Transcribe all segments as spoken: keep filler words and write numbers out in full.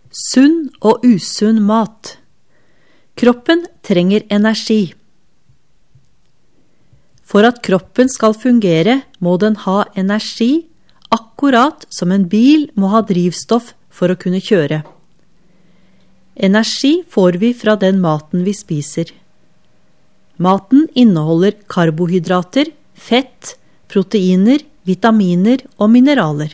Sunn og usunn mat. Kroppen trenger energi. For at kroppen skal fungere, må den ha energi, akkurat som en bil må ha drivstoff for å kunne kjøre. Energi får vi fra den maten vi spiser. Maten inneholder karbohydrater, fett, proteiner, vitaminer og mineraler.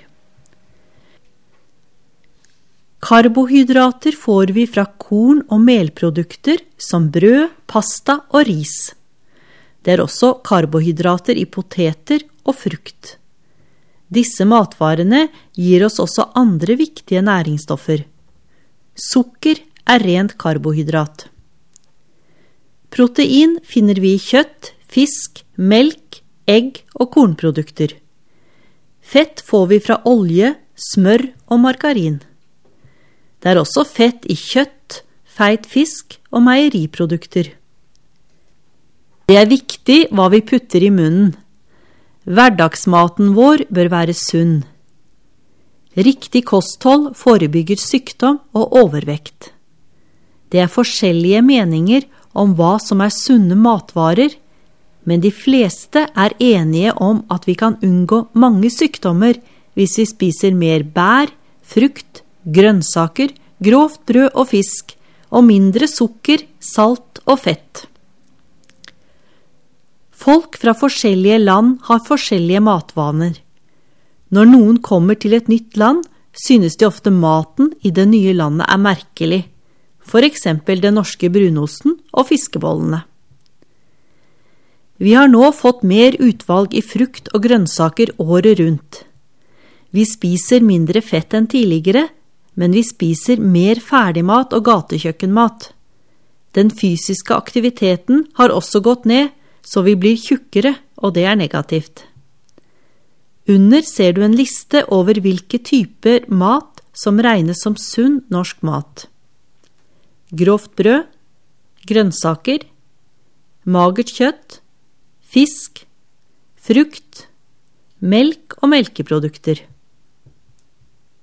Karbohydrater får vi fra korn- og melprodukter som brød, pasta og ris. Det er også karbohydrater i poteter og frukt. Disse matvarene gir oss også andre viktige næringsstoffer. Sukker er rent karbohydrat. Protein finner vi i kjøtt, fisk, melk, egg og kornprodukter. Fett får vi fra olje, smør og margarin. Det er også fett i kjøtt, feit fisk og meieriprodukter. Det er viktig hva vi putter i munnen. Hverdagsmaten vår bør være sunn. Riktig kosthold forebygger sykdom og overvekt. Det er forskjellige meninger om hva som er sunne matvarer, men de fleste er enige om at vi kan unngå mange sykdommer hvis vi spiser mer bær, frukt, grønnsaker, grovt brød og fisk, og mindre sukker, salt og fett. Folk fra forskjellige land har forskjellige matvaner. Når noen kommer til et nytt land, synes de ofte maten i det nye landet er merkelig, for eksempel den norske brunosten og fiskebollene. Vi har nå fått mer utvalg i frukt og grønnsaker året rundt. Vi spiser mindre fett enn tidligere, men vi spiser mer ferdigmat og gatekjøkkenmat. Den fysiske aktiviteten har også gått ned, så vi blir tjukkere, og det er negativt. Under ser du en liste over hvilke typer mat som regnes som sunn norsk mat. Grovt brød, grønnsaker, magert kjøtt, fisk, frukt, melk og melkeprodukter.